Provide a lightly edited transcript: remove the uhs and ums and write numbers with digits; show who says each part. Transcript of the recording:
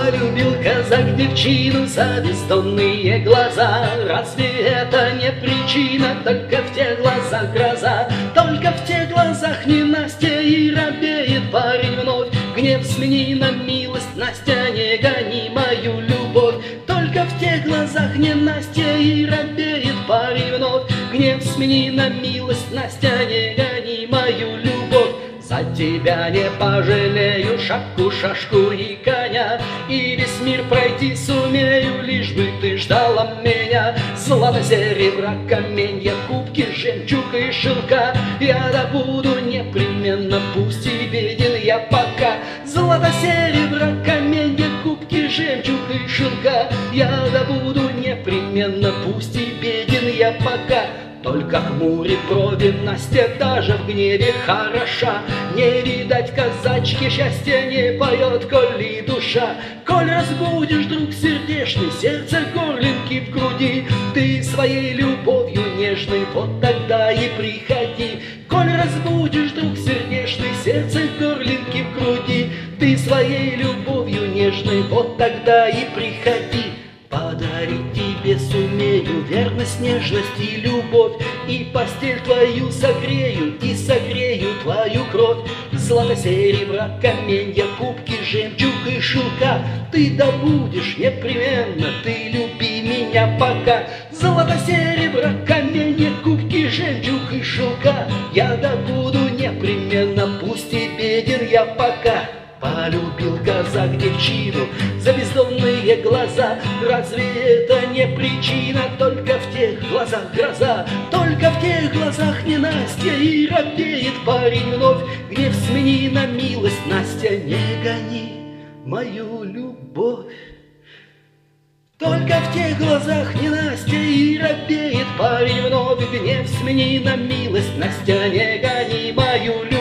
Speaker 1: Полюбил казак девчину за бездонные глаза. Разве это не причина? Только в тех глазах гроза, только в тех глазах ненастья. И робеет парень вновь. Гнев смени на милость, Настя, не гони мою любовь. Только в тех глазах ненастья. И робеет парень вновь. Гнев смени на милость, Настя, не гони мою любовь. За тебя не пожалею шапку, шашку и коня, и весь мир пройти сумею, лишь бы ты ждала меня. Злато, серебра, каменья, кубки, жемчуг и шелка я добуду непременно, пусть и беден я пока. Злато, серебра, каменья, кубки, жемчуг и шелка я добуду непременно, пусть и беден я пока. Только хмурит брови Настя, даже в гневе хороша. Не видать казачки счастья, не поет, коли душа. Коль разбудишь, друг сердечный, сердце горлинки в груди, ты своей любовью нежной вот тогда и приходи. Коль разбудишь, друг сердечный, сердце горлинки в груди, ты своей любовью нежной вот тогда и приходи. Подарить тебе сумею верность, нежность и любовь, и постель твою согрею, и согрею твою кровь. Злато, серебра, каменья, кубки, жемчуг и шелка ты добудешь непременно, ты люби меня пока. Злато, серебра, каменья, кубки, жемчуг и шелка я добуду непременно, пусть и беден я пока. Полюбил казак девчину за бездонные глаза. Разве это не причина? Только в тех глазах гроза, только в тех глазах ненастья. И робеет парень вновь. Гнев смени на милость, Настя, не гони мою любовь. Только в тех глазах ненастья. И робеет парень вновь. Гнев смени на милость, Настя, не гони мою любовь.